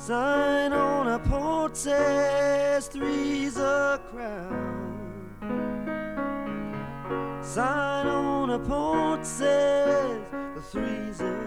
Sign on a port says three's a crowd. Sign on a port says the three's a